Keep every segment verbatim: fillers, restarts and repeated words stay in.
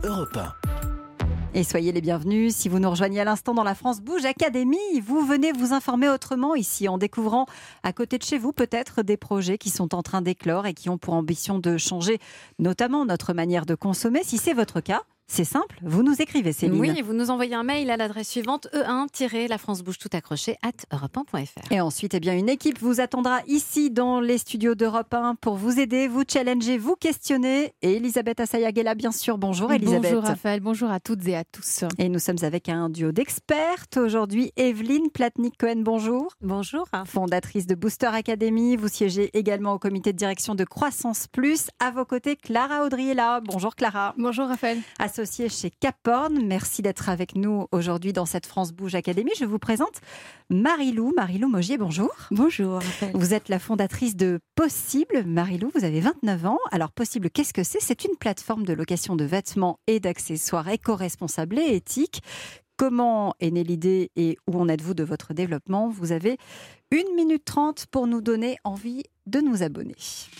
Europe un. Et soyez les bienvenus. Si vous nous rejoignez à l'instant dans la France Bouge Academy, vous venez vous informer autrement ici en découvrant à côté de chez vous peut-être des projets qui sont en train d'éclore et qui ont pour ambition de changer notamment notre manière de consommer. Si c'est votre cas, c'est simple, vous nous écrivez, Céline. Oui, vous nous envoyez un mail à l'adresse suivante e un la france bouge tout accroché arobase europe un point f r. Et ensuite, eh bien, une équipe vous attendra ici dans les studios d'Europe un pour vous aider, vous challenger, vous questionner. Et Elisabeth Assayag est là, bien sûr. Bonjour Elisabeth. Bonjour Raphaël, bonjour à toutes et à tous. Et nous sommes avec un duo d'expertes aujourd'hui. Evelyne Platnik-Cohen, bonjour. Bonjour. Fondatrice de Booster Academy. Vous siégez également au comité de direction de Croissance Plus. À vos côtés, Clara Audry est là. Bonjour Clara. Bonjour Raphaël. Associée chez Caporn. Merci d'être avec nous aujourd'hui dans cette France Bouge Academy. Je vous présente Marie-Lou. Marie-Lou Mogier, bonjour. Bonjour Raphaël. Vous êtes la fondatrice de Possible. Marie-Lou, vous avez vingt-neuf ans. Alors Possible, qu'est-ce que c'est ? C'est une plateforme de location de vêtements et d'accessoires éco-responsables et éthiques. Comment est née l'idée et où en êtes-vous de votre développement ? Vous avez une minute trente pour nous donner envie de nous abonner.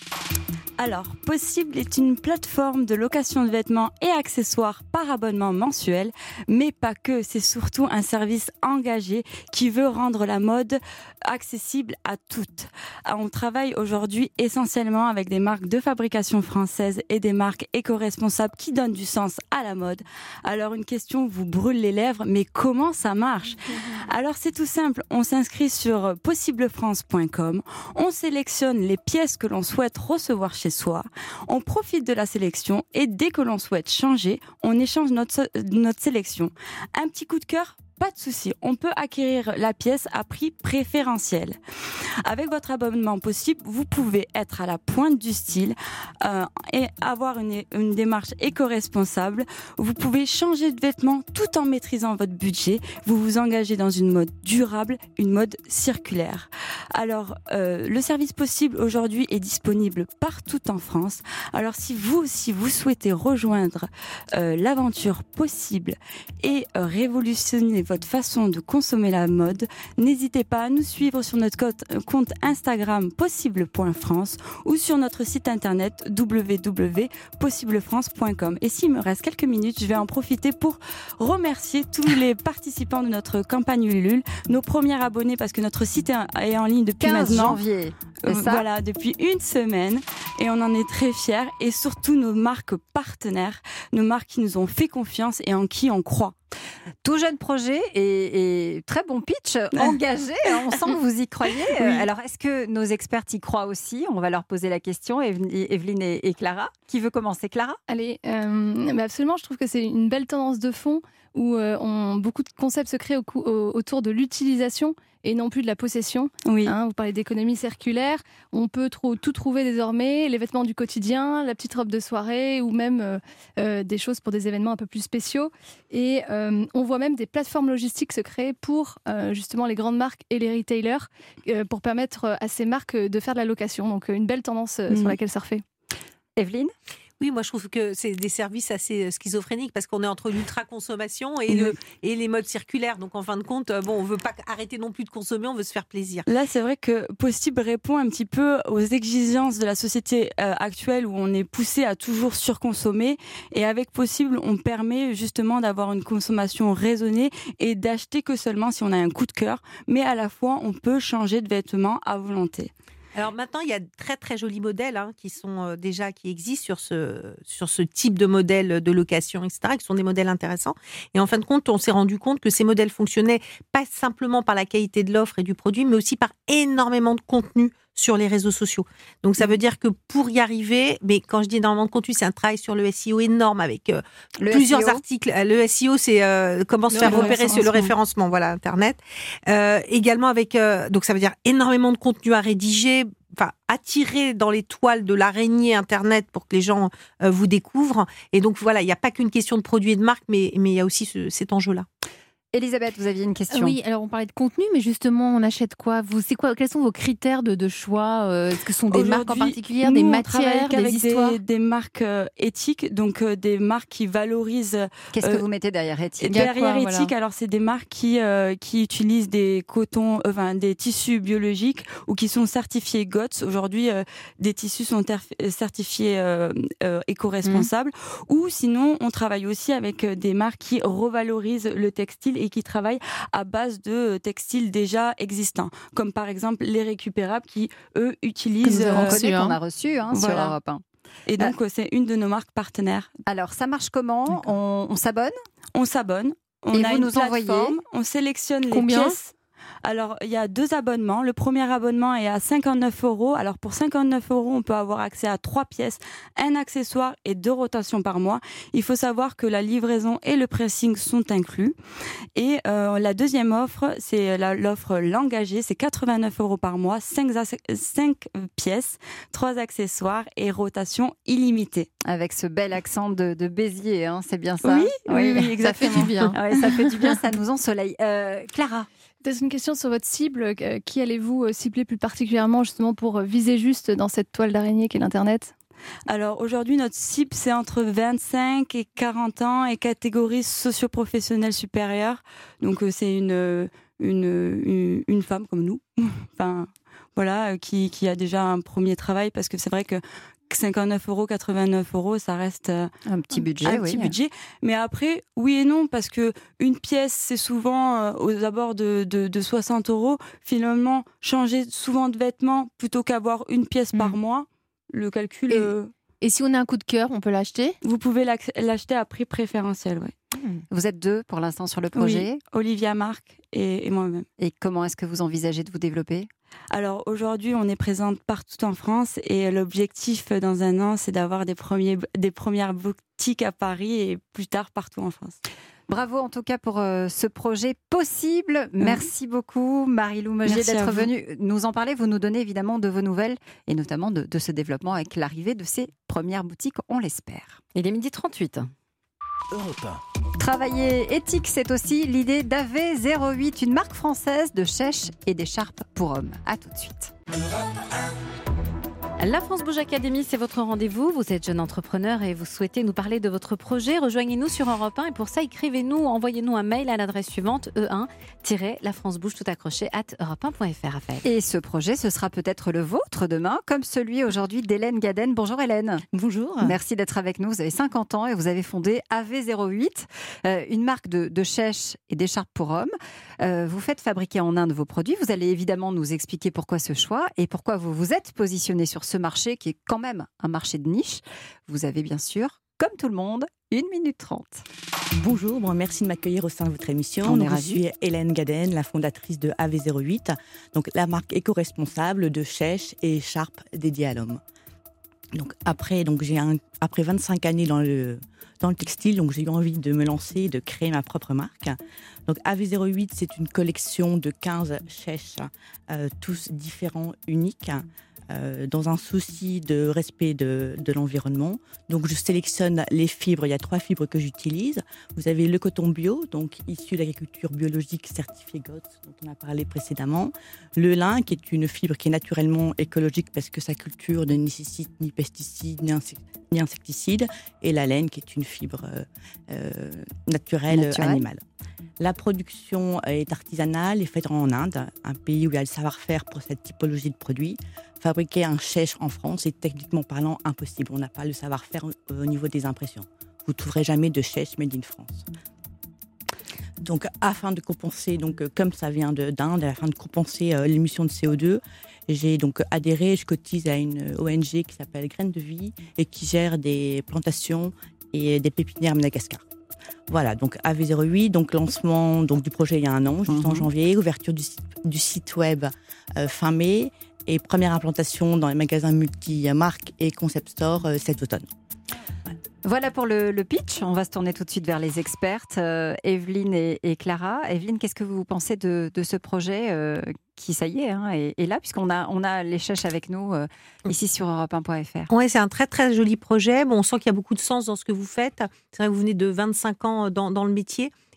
Alors, Possible est une plateforme de location de vêtements et accessoires par abonnement mensuel, mais pas que, c'est surtout un service engagé qui veut rendre la mode accessible à toutes. On travaille aujourd'hui essentiellement avec des marques de fabrication française et des marques éco-responsables qui donnent du sens à la mode. Alors une question vous brûle les lèvres, mais comment ça marche ? Alors c'est tout simple, on s'inscrit sur possible france point com, on sélectionne les pièces que l'on souhaite recevoir chez soi, on profite de la sélection et dès que l'on souhaite changer, on échange notre, notre sélection. Un petit coup de cœur ? Pas de souci, on peut acquérir la pièce à prix préférentiel. Avec votre abonnement Possible, vous pouvez être à la pointe du style euh, et avoir une, une démarche éco-responsable. Vous pouvez changer de vêtements tout en maîtrisant votre budget. Vous vous engagez dans une mode durable, une mode circulaire. Alors, euh, le service Possible aujourd'hui est disponible partout en France. Alors, si vous aussi vous souhaitez rejoindre euh, l'aventure Possible et euh, révolutionner votre façon de consommer la mode, n'hésitez pas à nous suivre sur notre compte Instagram possible point france ou sur notre site internet w w w point possible france point com. Et s'il me reste quelques minutes, je vais en profiter pour remercier tous les participants de notre campagne Ulule, nos premiers abonnés, parce que notre site est en ligne depuis quinze maintenant. janvier. Euh, voilà, depuis une semaine, et on en est très fiers, et surtout nos marques partenaires, nos marques qui nous ont fait confiance et en qui on croit. Tout jeune projet et, et très bon pitch, engagé, on sent que vous y croyez. Oui. Alors, est-ce que nos experts y croient aussi ? On va leur poser la question, Evelyne et, et Clara. Qui veut commencer, Clara ? Allez, euh, bah absolument, je trouve que c'est une belle tendance de fond où euh, on, beaucoup de concepts se créent au, au, autour de l'utilisation et non plus de la possession. Oui. Hein, vous parlez d'économie circulaire, on peut trop, tout trouver désormais, les vêtements du quotidien, la petite robe de soirée ou même euh, euh, des choses pour des événements un peu plus spéciaux. Et euh, on voit même des plateformes logistiques se créer pour euh, justement les grandes marques et les retailers euh, pour permettre à ces marques de faire de la location. Donc une belle tendance euh, mmh. sur laquelle surfer. Evelyne ? Oui, moi je trouve que c'est des services assez schizophréniques parce qu'on est entre l'ultra-consommation et, le, et les modes circulaires. Donc en fin de compte, bon, on ne veut pas arrêter non plus de consommer, on veut se faire plaisir. Là, c'est vrai que Possible répond un petit peu aux exigences de la société euh, actuelle où on est poussé à toujours surconsommer. Et avec Possible, on permet justement d'avoir une consommation raisonnée et d'acheter que seulement si on a un coup de cœur. Mais à la fois, on peut changer de vêtements à volonté. Alors maintenant, il y a de très très jolis modèles hein, qui sont euh, déjà qui existent sur ce sur ce type de modèle de location, et cetera, qui sont des modèles intéressants. Et en fin de compte, on s'est rendu compte que ces modèles fonctionnaient pas simplement par la qualité de l'offre et du produit, mais aussi par énormément de contenu sur les réseaux sociaux. Donc ça veut dire que pour y arriver, mais quand je dis énormément de contenu, c'est un travail sur le S E O énorme avec euh, plusieurs S E O. Articles. Le S E O, c'est euh, comment se le faire repérer sur le référencement, voilà, Internet. Euh, également avec, euh, donc ça veut dire énormément de contenu à rédiger, enfin attirer dans les toiles de l'araignée Internet pour que les gens euh, vous découvrent. Et donc voilà, il n'y a pas qu'une question de produit et de marque, mais mais il y a aussi ce, cet enjeu-là. Elisabeth, vous aviez une question. Oui, alors on parlait de contenu, mais justement, on achète quoi Vous, c'est quoi Quels sont vos critères de, de choix euh, Est-ce que ce sont des marques en particulier, des nous, matières, on travaille des histoires des, des marques euh, éthiques, donc euh, des marques qui valorisent. Qu'est-ce euh, que vous mettez derrière éthique? Derrière quoi, éthique, voilà. alors c'est des marques qui euh, qui utilisent des cotons, euh, enfin des tissus biologiques ou qui sont certifiés G O T S. Aujourd'hui, euh, des tissus sont terf- certifiés euh, euh, éco-responsables. Mmh. Ou sinon, on travaille aussi avec des marques qui revalorisent le textile et qui travaillent à base de textiles déjà existants, comme par exemple les récupérables qui, eux, utilisent... Que nous avons euh, connu, qu'on a reçu hein, voilà. sur Europe un. Et donc, euh, c'est une de nos marques partenaires. Alors, ça marche comment? On, on s'abonne? On s'abonne. On et a vous une nous envoyez plateforme, on sélectionne Combien les pièces. Alors, il y a deux abonnements. Le premier abonnement est à cinquante-neuf euros. Alors, pour cinquante-neuf euros, on peut avoir accès à trois pièces, un accessoire et deux rotations par mois. Il faut savoir que la livraison et le pressing sont inclus. Et euh, la deuxième offre, c'est la, l'offre L'Engagé. C'est quatre-vingt-neuf euros par mois, cinq pièces, trois accessoires et rotation illimitée. Avec ce bel accent de, de Béziers, hein, c'est bien ça? Oui, oui, oui, exactement. Ça fait du bien. Ouais, ça fait du bien, ça nous ensoleille. Euh, Clara? Peut-être une question sur votre cible. Qui allez-vous cibler plus particulièrement justement pour viser juste dans cette toile d'araignée qu'est l'Internet? Alors aujourd'hui, notre cible, c'est entre vingt-cinq et quarante ans et catégorie socio-professionnelle supérieure. Donc c'est une, une, une, une femme comme nous, enfin, voilà, qui, qui a déjà un premier travail, parce que c'est vrai que cinquante-neuf euros, quatre-vingt-neuf euros, ça reste un petit budget. Un oui. petit budget. Mais après, oui et non, parce que une pièce, c'est souvent euh, aux abords de, de, de soixante euros. Finalement, changer souvent de vêtements plutôt qu'avoir une pièce mmh. par mois, le calcul. Et, euh, et si on a un coup de cœur, on peut l'acheter? Vous pouvez l'acheter à prix préférentiel, oui. Mmh. Vous êtes deux pour l'instant sur le projet? Oui, Olivia Marc et, et moi-même. Et comment est-ce que vous envisagez de vous développer? Alors aujourd'hui, on est présente partout en France et l'objectif dans un an, c'est d'avoir des, premiers, des premières boutiques à Paris et plus tard partout en France. Bravo en tout cas pour euh, ce projet possible. Merci mmh. beaucoup Marie-Lou Mogier d'être venue nous en parler. Vous nous donnez évidemment de vos nouvelles et notamment de, de ce développement avec l'arrivée de ces premières boutiques, on l'espère. Il est midi trente-huit. Europe un. Travailler éthique, c'est aussi l'idée d'A V zéro huit, une marque française de chèches et d'écharpes pour hommes. À tout de suite. La France Bouge Academy, c'est votre rendez-vous. Vous êtes jeune entrepreneur et vous souhaitez nous parler de votre projet. Rejoignez-nous sur Europe un et pour ça, écrivez-nous, envoyez-nous un mail à l'adresse suivante e un la france bouge tout accroché arobase europe un point f r. Raphaël. Et ce projet, ce sera peut-être le vôtre demain, comme celui aujourd'hui d'Hélène Gaden. Bonjour Hélène. Bonjour. Merci d'être avec nous. Vous avez cinquante ans et vous avez fondé A V zéro huit, euh, une marque de, de chèches et d'écharpes pour hommes. Euh, vous faites fabriquer en Inde vos produits. Vous allez évidemment nous expliquer pourquoi ce choix et pourquoi vous vous êtes positionné sur ce marché qui est quand même un marché de niche. Vous avez bien sûr, comme tout le monde, une minute trente. Bonjour, bon, merci de m'accueillir au sein de votre émission. On donc, est je ravis. suis Hélène Gaden, la fondatrice de A V zéro huit, donc la marque éco-responsable de chèches et écharpes dédiées à l'homme. Donc après, donc j'ai un, après vingt-cinq années dans le dans le textile, donc j'ai eu envie de me lancer, de créer ma propre marque. Donc A V zéro huit, c'est une collection de quinze chèches, euh, tous différents, uniques. Euh, dans un souci de respect de, de l'environnement. Donc je sélectionne les fibres, il y a trois fibres que j'utilise. Vous avez le coton bio, donc issu de l'agriculture biologique certifié G O T S, dont on a parlé précédemment. Le lin, qui est une fibre qui est naturellement écologique parce que sa culture ne nécessite ni pesticides ni, insect- ni insecticides. Et la laine, qui est une fibre euh, euh, naturelle, Naturel. animale. La production est artisanale et faite en Inde, un pays où il y a le savoir-faire pour cette typologie de produits. Fabriquer un chèche en France est techniquement parlant impossible. On n'a pas le savoir-faire au niveau des impressions. Vous ne trouverez jamais de chèche made in France. Donc, afin de compenser, donc, comme ça vient de, d'Inde, afin de compenser euh, l'émission de C O deux, j'ai donc adhéré, je cotise à une O N G qui s'appelle Graines de Vie et qui gère des plantations et des pépinières à Madagascar. Voilà, donc A V zéro huit, donc lancement donc, du projet il y a un an, juste mmh. en janvier, ouverture du site, du site web euh, fin mai et première implantation dans les magasins multi-marques et concept store euh, cet automne. Voilà pour le, le pitch. On va se tourner tout de suite vers les expertes, euh, Evelyne et, et Clara. Evelyne, qu'est-ce que vous pensez de, de ce projet euh, qui, ça y est, hein, est, est là, puisqu'on a, on a les chèches avec nous euh, ici sur europe un point f r. Oui, c'est un très très joli projet. Bon, on sent qu'il y a beaucoup de sens dans ce que vous faites. C'est vrai que vous venez de vingt-cinq ans dans, dans le métier.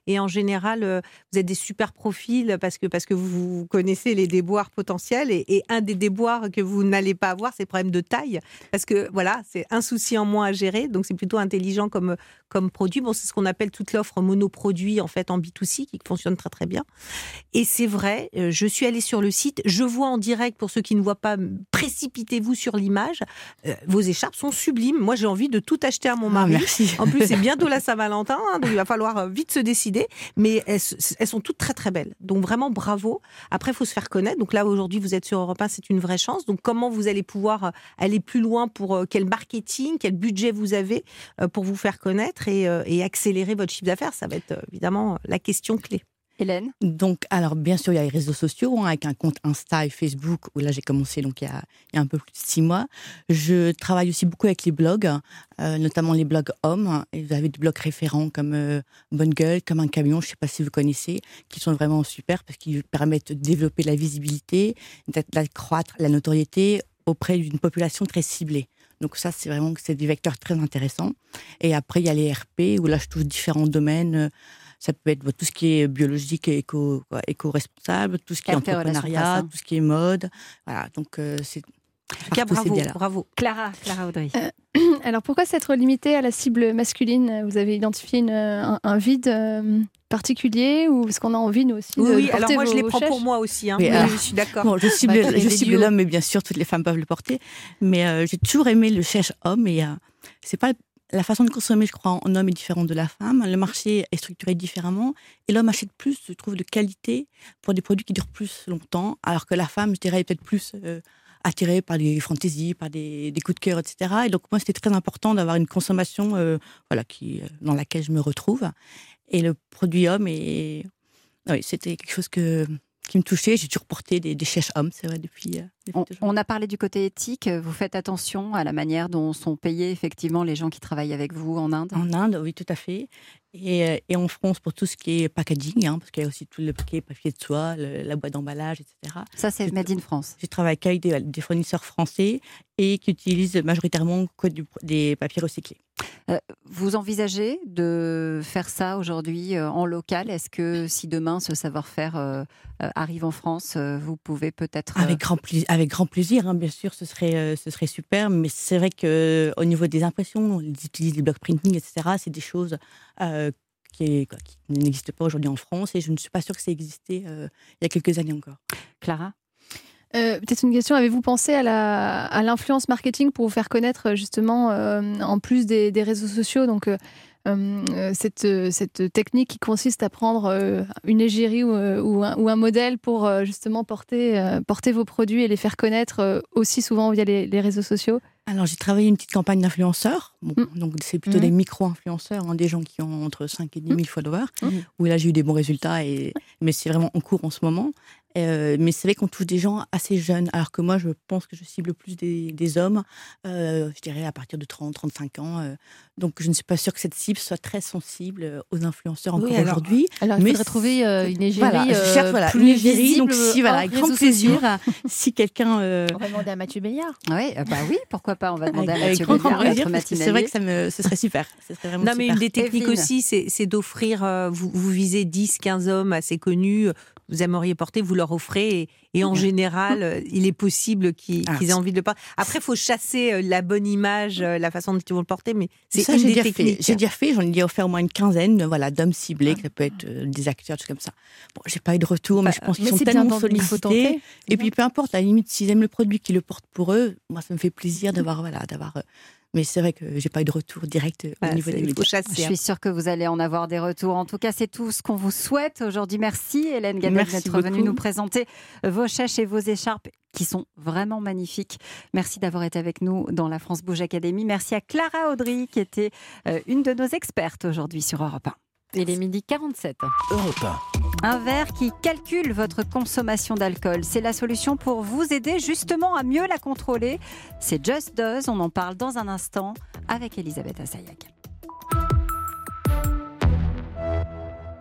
Et en général, euh, vous êtes des super profils parce que, parce que vous, vous connaissez les déboires potentiels. Et, et un des déboires que vous n'allez pas avoir, c'est le problème de taille. Parce que voilà, c'est un souci en moins à gérer. Donc, c'est plutôt intelligent comme, comme produit. Bon, c'est ce qu'on appelle toute l'offre monoproduit en fait en B deux C qui fonctionne très très bien. Et c'est vrai, euh, je suis allée sur le site. Je vois en direct, pour ceux qui ne voient pas, précipitez-vous sur l'image. Euh, vos écharpes sont sublimes. Moi, j'ai envie de tout acheter à mon mari. Ah, merci. En plus, c'est bientôt la Saint-Valentin, hein, donc il va falloir vite se décider. Mais elles, elles sont toutes très très belles. Donc vraiment bravo. Après, il faut se faire connaître. Donc là, aujourd'hui, vous êtes sur Europe un, c'est une vraie chance. Donc comment vous allez pouvoir aller plus loin, pour quel marketing, quel budget vous avez pour vous faire connaître et, et accélérer votre chiffre d'affaires. Ça va être évidemment la question clé. Hélène? Donc, alors, bien sûr, il y a les réseaux sociaux, hein, avec un compte Insta et Facebook, où là, j'ai commencé donc, il, y a, il y a un peu plus de six mois. Je travaille aussi beaucoup avec les blogs, euh, notamment les blogs hommes. Et vous avez des blogs référents comme euh, Bonne Gueule, comme Un Camion, je ne sais pas si vous connaissez, qui sont vraiment super parce qu'ils permettent de développer la visibilité, d'accroître la notoriété auprès d'une population très ciblée. Donc ça, c'est vraiment c'est des vecteurs très intéressants. Et après, il y a les R P, où là, je touche différents domaines. Ça peut être tout ce qui est biologique et éco, quoi, éco-responsable, tout ce qui est entrepreneuriat, tout ce qui est mode. Voilà, donc euh, c'est... En tout cas, bravo, bravo. Clara, Clara Audry. Euh, alors, pourquoi s'être limité à la cible masculine? Vous avez identifié une, un, un vide euh, particulier, ou est-ce qu'on a envie, nous aussi, de, oui, de alors moi, vos, je les prends chèches pour moi aussi. Hein. Mais, oui, euh, je suis d'accord. Bon, je cible, Bah, je cible l'homme, mais bien sûr, toutes les femmes peuvent le porter. Mais euh, j'ai toujours aimé le chèche homme. Et euh, c'est pas la façon de consommer, je crois, en homme est différente de la femme. Le marché est structuré différemment. Et l'homme achète plus, je trouve, de qualité pour des produits qui durent plus longtemps. Alors que la femme, je dirais, est peut-être plus euh, attirée par les fantaisies, par des, des coups de cœur, et cetera. Et donc, moi, c'était très important d'avoir une consommation euh, voilà, qui, dans laquelle je me retrouve. Et le produit homme, est... oui, c'était quelque chose que... qui me touchait. J'ai toujours porté des, des chèches hommes, c'est vrai, depuis... Euh, depuis on, on a parlé du côté éthique. Vous faites attention à la manière dont sont payés effectivement les gens qui travaillent avec vous en Inde? En Inde, oui, tout à fait. Et, et en France, pour tout ce qui est packaging, hein, parce qu'il y a aussi tout le paquet papier de soie, le, la boîte d'emballage, et cetera. Ça, c'est made in France. Je travaille avec des, des fournisseurs français et qui utilisent majoritairement que du, des papiers recyclés. Euh, vous envisagez de faire ça aujourd'hui euh, en local? Est-ce que si demain ce savoir-faire euh, euh, arrive en France, euh, vous pouvez peut-être... Euh... Avec grand, pla- avec grand plaisir, hein, bien sûr, ce serait, euh, ce serait super. Mais c'est vrai qu'au niveau des impressions, ils utilisent les block printing, et cetera. C'est des choses euh, qui, est, quoi, qui n'existent pas aujourd'hui en France. Et je ne suis pas sûre que ça existait euh, il y a quelques années encore. Clara? Euh, peut-être une question, avez-vous pensé à, la, à l'influence marketing pour vous faire connaître justement euh, en plus des, des réseaux sociaux, donc euh, euh, cette, cette technique qui consiste à prendre euh, une égérie ou, ou, un, ou un modèle pour euh, justement porter, euh, porter vos produits et les faire connaître euh, aussi souvent via les, les réseaux sociaux? Alors, j'ai travaillé une petite campagne d'influenceurs. Bon, mmh. Donc, c'est plutôt mmh. des micro-influenceurs, hein, des gens qui ont entre cinq et dix mille followers, mmh. où là, j'ai eu des bons résultats. Et... Mais c'est vraiment en cours en ce moment. Euh, mais c'est vrai qu'on touche des gens assez jeunes, alors que moi, je pense que je cible plus des, des hommes, euh, je dirais à partir de trente, trente-cinq ans. Euh, donc, je ne suis pas sûre que cette cible soit très sensible aux influenceurs encore oui, alors, aujourd'hui. Alors, il mais faudrait trouver euh, une égérie voilà, je cherche, voilà, plus une égérie, visible, donc si, voilà, avec grand plaisir, si quelqu'un... Euh... On va demander à Mathieu Béliard. Oui, bah oui, pourquoi pas, on va demander avec, à Mathieu avec Béliard, plaisir, parce que c'est vrai que ça me, ce serait super. Ce serait vraiment non, super. mais une des techniques Evelyne. aussi, c'est, c'est d'offrir, euh, vous, vous visez dix, quinze hommes assez connus, vous aimeriez porter, vous leur offrez, et, et en général, euh, il est possible qu'ils, ah, qu'ils aient envie de le porter. Après, il faut chasser euh, la bonne image, euh, la façon dont ils vont le porter, mais c'est ça, une j'ai des déjà techniques. Fait. J'ai déjà fait, j'en ai déjà offert au moins une quinzaine, voilà, d'hommes ciblés, ah. que ça peut être euh, des acteurs, tout comme ça. Bon, j'ai pas eu de retour, bah, mais je pense qu'ils mais sont c'est tellement sollicités. Et mmh. puis, peu importe, à la limite, s'ils aiment le produit, qu'ils le portent pour eux, moi, ça me fait plaisir d'avoir, voilà, d'avoir... Euh, Mais c'est vrai que j'ai pas eu de retour direct au ouais, niveau des médias. Chasser, Je suis sûre que vous allez en avoir des retours. En tout cas, c'est tout ce qu'on vous souhaite aujourd'hui. Merci Hélène Gadel d'être venue nous présenter vos chèches et vos écharpes qui sont vraiment magnifiques. Merci d'avoir été avec nous dans la France Bouge Academy. Merci à Clara Audry qui était une de nos expertes aujourd'hui sur Europe un. Il est midi quarante-sept. Europe un. Un verre qui calcule votre consommation d'alcool. C'est la solution pour vous aider justement à mieux la contrôler. C'est Just Does. On en parle dans un instant avec Elisabeth Assayag.